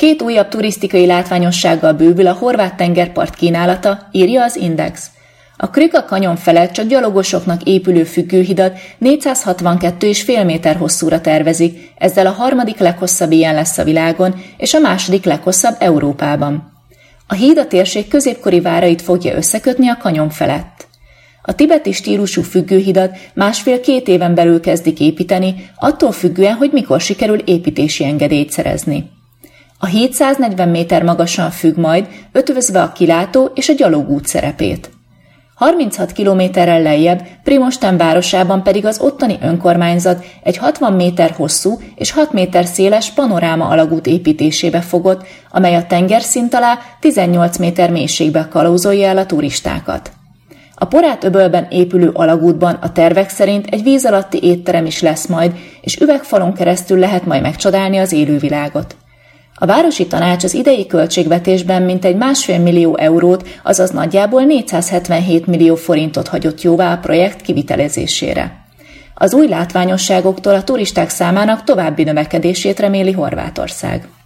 2 újabb turisztikai látványossággal bővül a horvát tengerpart kínálata, írja az Index. A Krka kanyon felett csak gyalogosoknak épülő függőhidat 462,5 méter hosszúra tervezik, ezzel a 3. leghosszabb ilyen lesz a világon, és a 2. leghosszabb Európában. A híd a térség középkori várait fogja összekötni a kanyon felett. A tibeti stílusú függőhidat 1,5-2 éven belül kezdik építeni, attól függően, hogy mikor sikerül építési engedélyt szerezni. A híd 140 méter magasan függ majd, ötvözve a kilátó és a gyalogút szerepét. 36 kilométerrel lejjebb, Primosten városában pedig az ottani önkormányzat egy 60 méter hosszú és 6 méter széles panoráma alagút építésébe fogott, amely a tengerszint alá 18 méter mélységbe kalauzolja el a turistákat. A Porát-öbölben épülő alagútban a tervek szerint egy víz alatti étterem is lesz majd, és üvegfalon keresztül lehet majd megcsodálni az élővilágot. A városi tanács az idei költségvetésben mintegy 1,5 millió eurót, azaz nagyjából 477 millió forintot hagyott jóvá a projekt kivitelezésére. Az új látványosságoktól a turisták számának további növekedését reméli Horvátország.